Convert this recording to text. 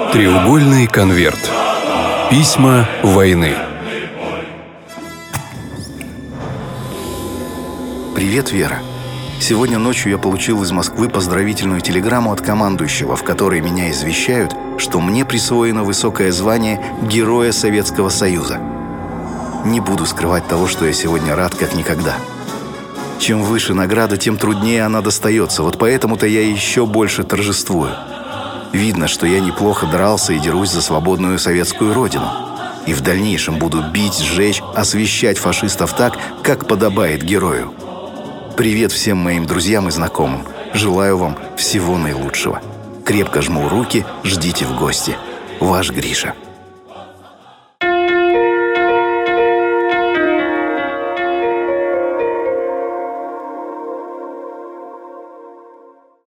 Треугольный конверт. Письма войны. Привет, Вера. Сегодня ночью я получил из Москвы поздравительную телеграмму от командующего, в которой меня извещают, что мне присвоено высокое звание Героя Советского Союза. Не буду скрывать того, что я сегодня рад как никогда. Чем выше награда, тем труднее она достается. Вот поэтому-то я еще больше торжествую. Видно, что я неплохо дрался и дерусь за свободную советскую родину. И в дальнейшем буду бить, сжечь, освещать фашистов так, как подобает герою. Привет всем моим друзьям и знакомым. Желаю вам всего наилучшего. Крепко жму руки, ждите в гости. Ваш Гриша.